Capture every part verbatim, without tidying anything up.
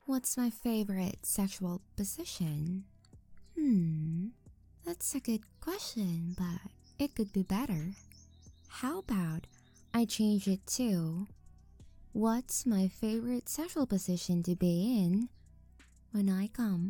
What's my favorite sexual position? Hmm, that's a good question, but it could be better. How about I change it to what's my favorite sexual position to be in when I come?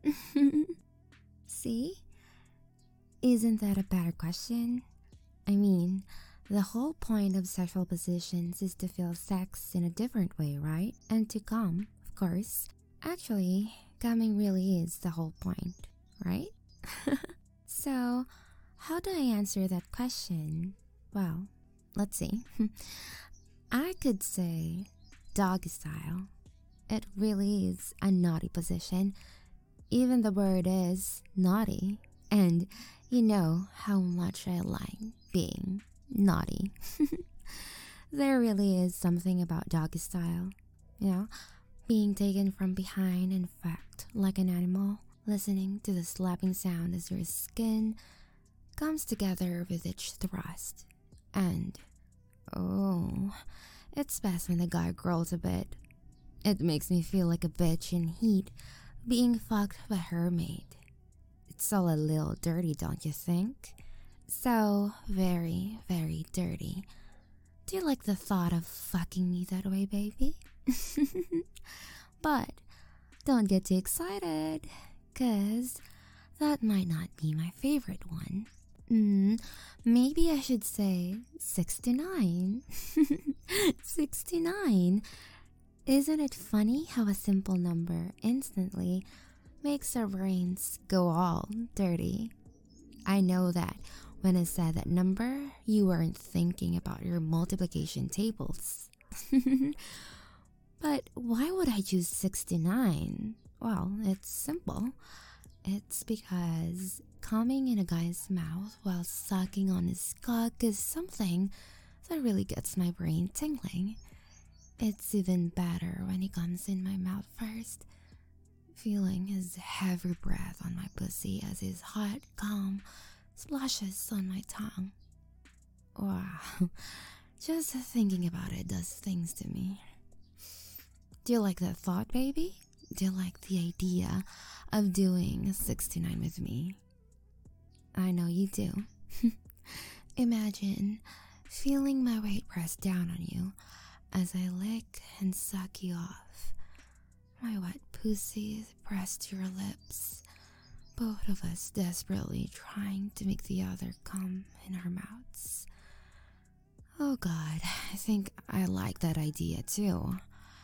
See? Isn't that a better question? I mean, the whole point of sexual positions is to feel sex in a different way, right? And to come, of course. Actually, coming really is the whole point, right? So, how do I answer that question? Well, let's see. I could say doggy style. It really is a naughty position. Even the word is naughty. And you know how much I like being naughty. There really is something about doggy style. You know, being taken from behind and fucked like an animal, listening to the slapping sound as your skin comes together with each thrust. And, oh, it's best when the guy grows a bit. It makes me feel like a bitch in heat being fucked by her maid. It's all a little dirty, don't you think? So very, very dirty. Do you like the thought of fucking me that way, baby? But don't get too excited, cause that might not be my favorite one. Mm, maybe I should say sixty-nine. sixty-nine. Isn't it funny how a simple number instantly makes our brains go all dirty? I know that when I said that number, you weren't thinking about your multiplication tables. But why would I choose sixty-nine? Well, it's simple. It's because coming in a guy's mouth while sucking on his cock is something that really gets my brain tingling. It's even better when he comes in my mouth first, feeling his heavy breath on my pussy as his hot cum splashes on my tongue. Wow, just thinking about it does things to me. Do you like that thought, baby? Do you like the idea of doing sixty-nine with me? I know you do. Imagine feeling my weight pressed down on you as I lick and suck you off. My wet pussy pressed to your lips, both of us desperately trying to make the other come in our mouths. Oh God, I think I like that idea too.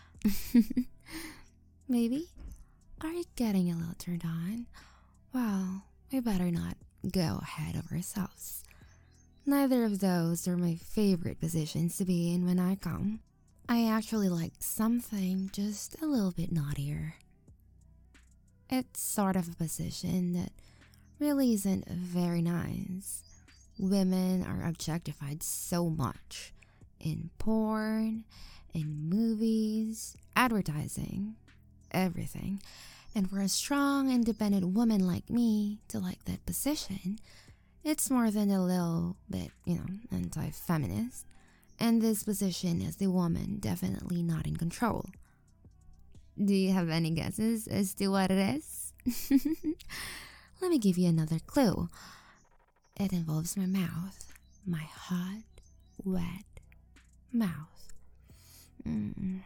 Maybe? Are you getting a little turned on? Well, we better not go ahead of ourselves. Neither of those are my favorite positions to be in when I come. I actually like something just a little bit naughtier. It's sort of a position that really isn't very nice. Women are objectified so much in porn, in movies, advertising, everything. And for a strong, independent woman like me to like that position, it's more than a little bit, you know, anti-feminist. And this position as the woman definitely not in control. Do you have any guesses as to what it is? Let me give you another clue. It involves my mouth. My hot, wet mouth. Mm.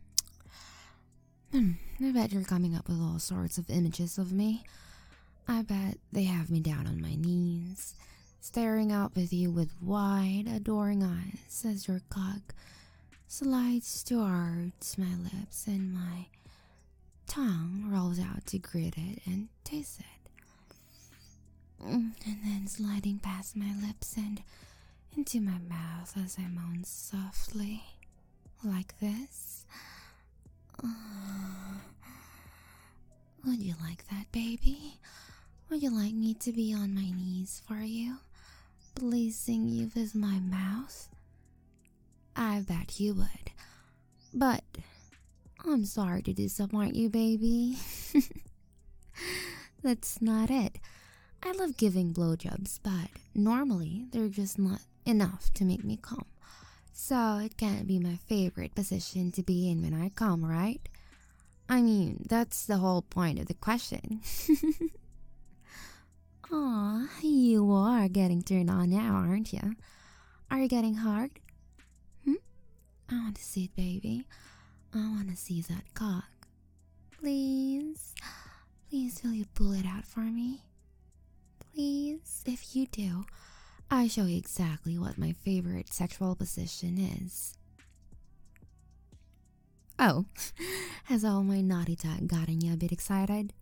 Hmm, I bet you're coming up with all sorts of images of me. I bet they have me down on my knees, staring out with you with wide, adoring eyes as your cock slides towards my lips and my tongue rolls out to greet it and taste it. And then sliding past my lips and into my mouth as I moan softly, like this. Would you like that, baby? Would you like me to be on my knees for you, pleasing you with my mouth? I bet you would. But I'm sorry to disappoint you, baby. That's not it. I love giving blowjobs, but normally they're just not enough to make me come. So it can't be my favorite position to be in when I come, right? I mean, that's the whole point of the question. Aw, you are getting turned on now, aren't you? Are you getting hard? Hmm? I want to see it, baby. I want to see that cock. Please? Please, will you pull it out for me? Please? If you do, I'll show you exactly what my favorite sexual position is. Oh, has all my naughty talk gotten you a bit excited?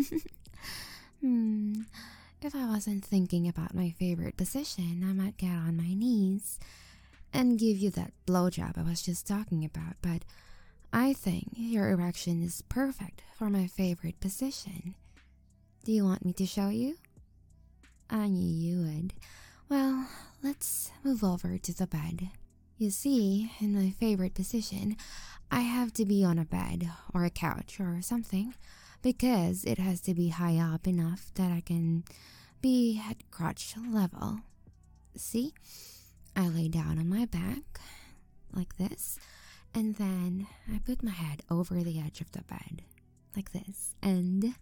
hmm, if I wasn't thinking about my favorite position, I might get on my knees and give you that blowjob I was just talking about, but I think your erection is perfect for my favorite position. Do you want me to show you? I knew you would. Well, let's move over to the bed. You see, in my favorite position, I have to be on a bed or a couch or something because it has to be high up enough that I can be at crotch level. See? I lay down on my back like this, and then I put my head over the edge of the bed like this, and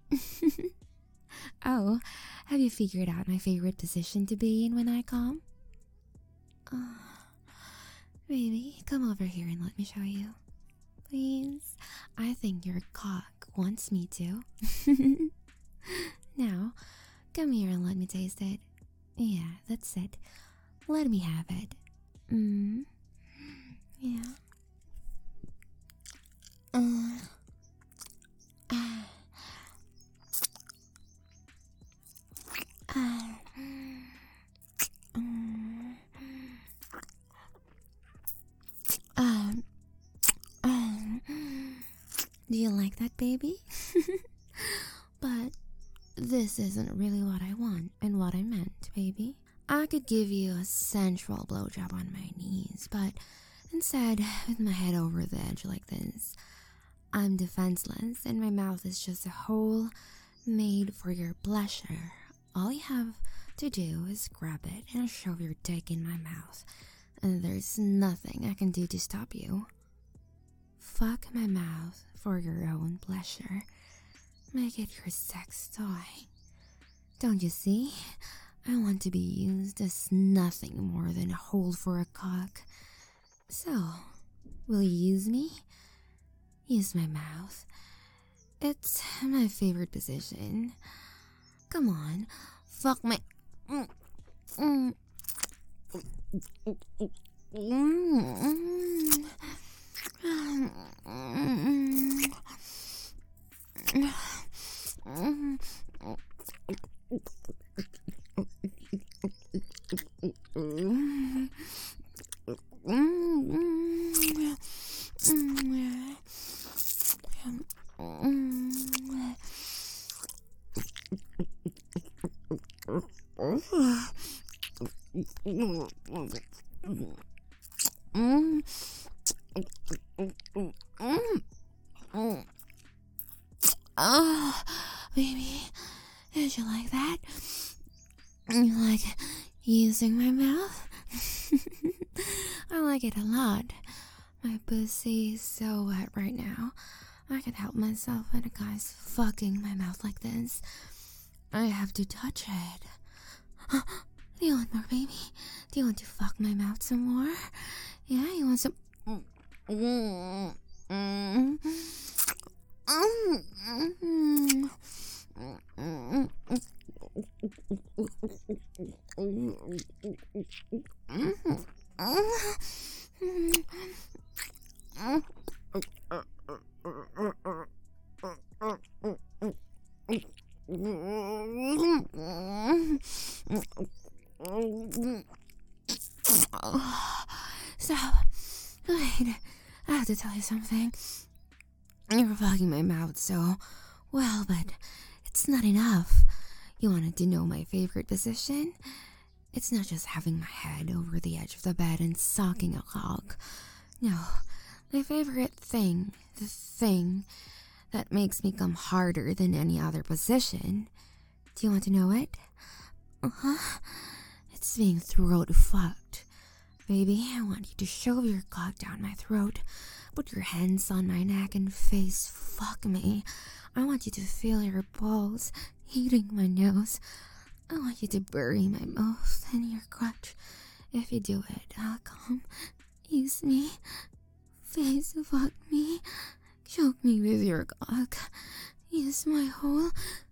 oh, have you figured out my favorite position to be in when I come? Oh, baby, come over here and let me show you. Please, I think your cock wants me to. Now, come here and let me taste it. Yeah, that's it. Let me have it. Mm. Yeah. Uh. Uh. Uh. Um. Um. Um. Do you like that, baby? But this isn't really what I want and what I meant, baby. I could give you a sensual blowjob on my knees, but instead, with my head over the edge like this, I'm defenseless and my mouth is just a hole made for your pleasure. All you have to do is grab it and shove your dick in my mouth, and there's nothing I can do to stop you. Fuck my mouth for your own pleasure. Make it your sex toy. Don't you see? I want to be used as nothing more than a hole for a cock. So, will you use me? Use my mouth. It's my favorite position. Come on, fuck my... Mm. Mm. Mm. Mm. Oh, baby, did you like that? You like using my mouth? I like it a lot. My pussy is so wet right now. I can help myself when a guy's fucking my mouth like this. I have to touch it. Do you want more, baby? Do you want to fuck my mouth some more? Yeah, you want some... Mm. Mm. Mm. Mm. Stop. Wait, I have to tell you something. You're fucking my mouth so well, but it's not enough. You wanted to know my favorite position? It's not just having my head over the edge of the bed and sucking a cock. No, my favorite thing, the thing that makes me come harder than any other position. Do you want to know it? Uh-huh. It's being throat fucked. Baby, I want you to shove your cock down my throat, Put your hands on my neck and face fuck me. I want you to feel your balls hitting my nose. I want you to bury my mouth in your crotch. If you do it, I'll come. Use me. Face fuck me. Choke me with your cock. Use my hole.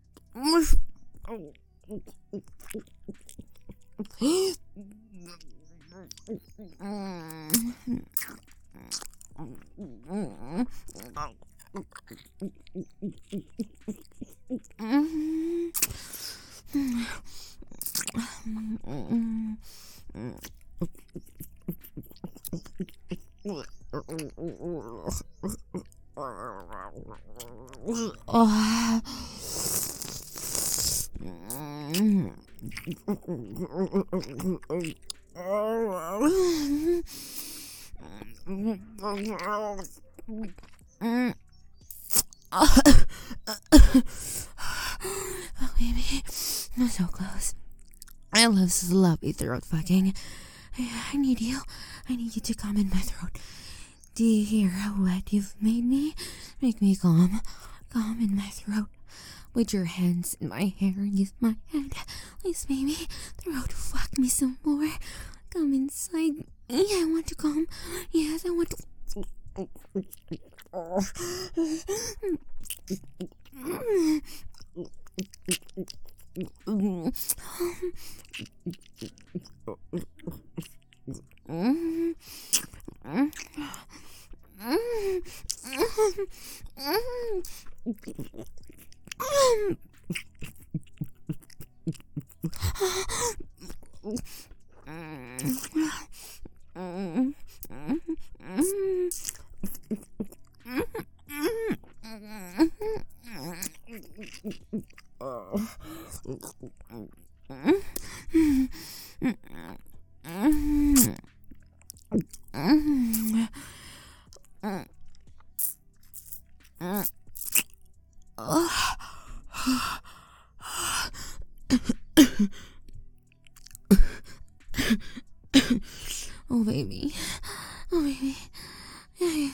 Oh. Oh, baby, I'm so close. I love sloppy throat fucking. I, I need you. I need you to come in my throat. Do you hear how wet you've made me? Make me calm. Calm in my throat. Put your hands in my hair and use my head. Please, baby, throat fuck me some more. Come inside me. I want to come. Yes, I want to. Oh, baby. Oh, baby. Eight.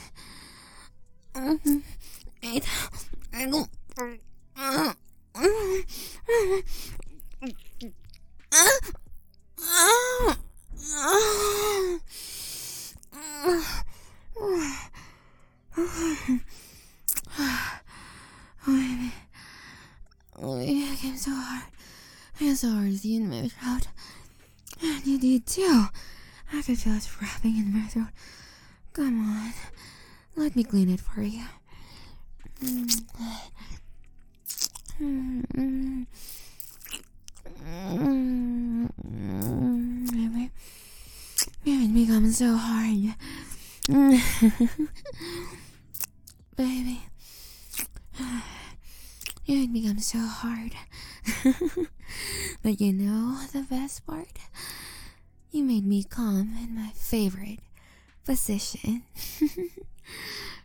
I go. Oh, baby, I came so hard. I came so hard to you in my throat. And you did too. I could feel it wrapping in my throat. Come on. Let me clean it for you. Baby, it becomes so hard. Baby, it becomes so hard. But you know the best part? You made me calm in my favorite position.